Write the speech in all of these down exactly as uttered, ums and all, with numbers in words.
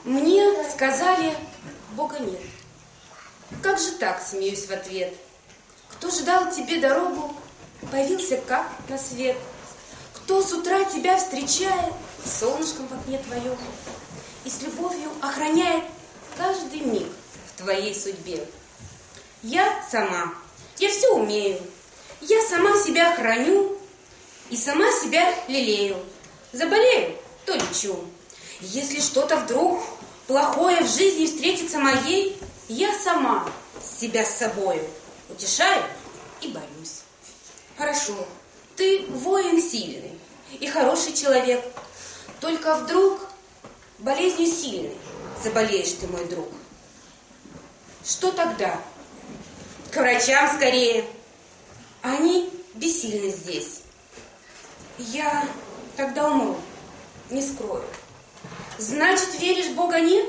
Мне сказали, Бога нет. Как же так, смеюсь в ответ? Кто же дал тебе дорогу, появился как на свет? Кто с утра тебя встречает солнышком в окне твоем и с любовью охраняет каждый миг в твоей судьбе? Я сама, я все умею, я сама себя храню и сама себя лелею. Заболею, то лечу. Если что-то вдруг плохое в жизни встретится моей, я сама себя с собою утешаю и борюсь. Хорошо, ты воин сильный и хороший человек, только вдруг болезнью сильной заболеешь ты, мой друг. Что тогда? К врачам скорее. Они бессильны здесь. Я тогда умру, не скрою. Значит, веришь, Бога нет?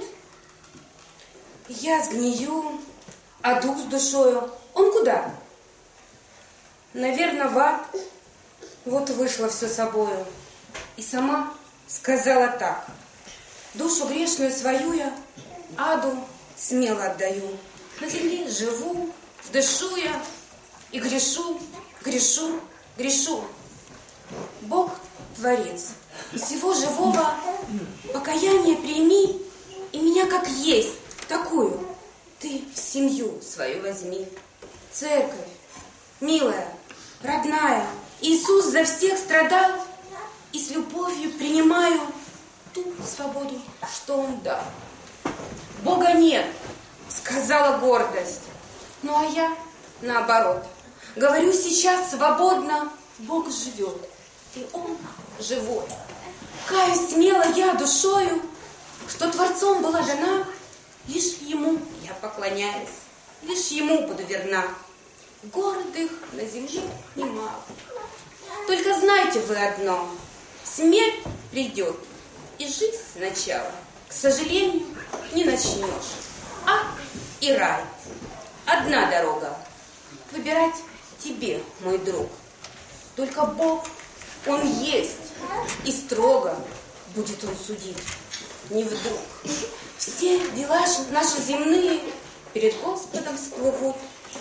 Я сгнию, а дух с душою, он куда? Наверно, в ад. Вот вышло все собою. И сама сказала так: душу грешную свою я аду смело отдаю. На земле живу, дышу я и грешу, грешу, грешу. Бог творец всего живого, покаяние прими и меня как есть такую ты в семью свою возьми. Церковь, милая, родная, Иисус за всех страдал, и с любовью принимаю ту свободу, что Он дал. Бога нет, сказала гордость. Ну а я, наоборот, говорю сейчас свободно: Бог живет, и Он живой. Каюсь смело я душою, что Творцом была дана, лишь Ему я поклоняюсь, лишь Ему буду верна. Гордых на земле немало. Только знайте вы одно: смерть придет, и жизнь сначала, к сожалению, не начнешь. Ад и рай — одна дорога. Выбирать тебе, мой друг. Только Бог, Он есть, и строго будет Он судить, не вдруг. Все дела наши земные перед Господом всплывут.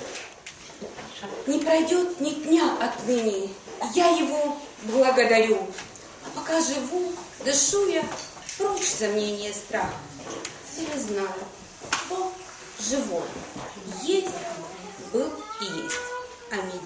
Не пройдет ни дня отныне, я Его благодарю. А пока живу, дышу я, прочь сомнения, страх. Я знаю, Бог живой, есть, был и есть. Аминь.